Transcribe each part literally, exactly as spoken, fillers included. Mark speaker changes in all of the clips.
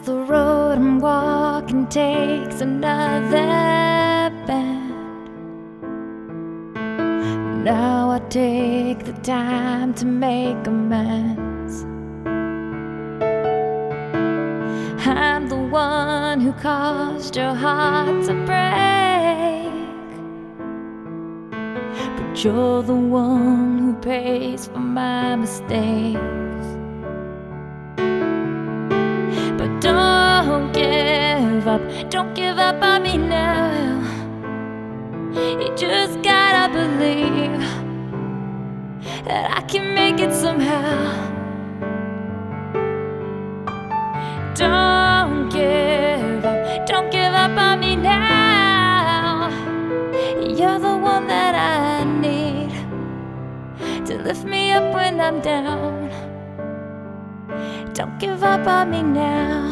Speaker 1: the road I'm walking takes another bend. Now I take the time to make amends. I'm the one who caused your heart to break, but you're the one who pays for my mistakes. But don't give up, don't give up on me now. You just gotta believe that I can make it somehow. Don't give up, don't give up on me now. You're the one that I need to lift me up when I'm down. Don't give up on me now.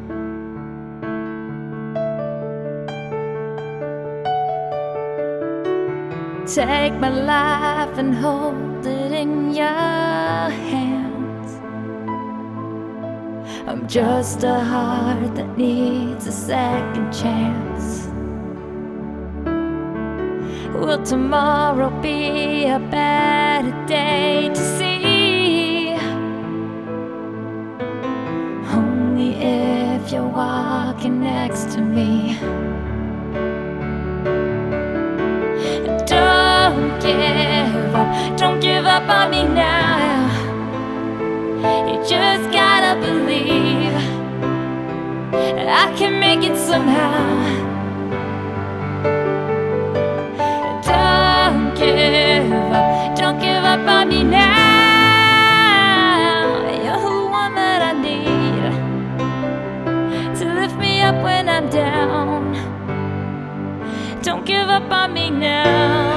Speaker 1: Take my life and hold it in your hands. I'm just a heart that needs a second chance. Will tomorrow be a better day to see? Only if you're walking next to me. Don't give up, don't give up on me now. You just gotta believe that I can make it somehow. Don't give up, don't give up on me now. You're the one that I need to lift me up when I'm down. Don't give up on me now.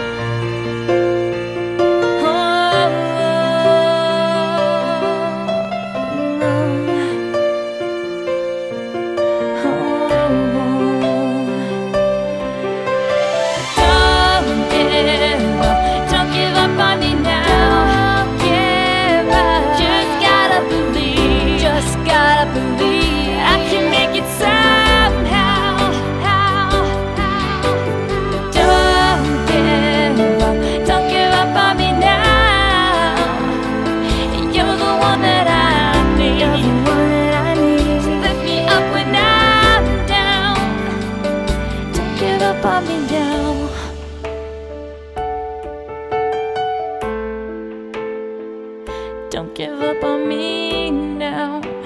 Speaker 1: Put me down. Don't give up on me now.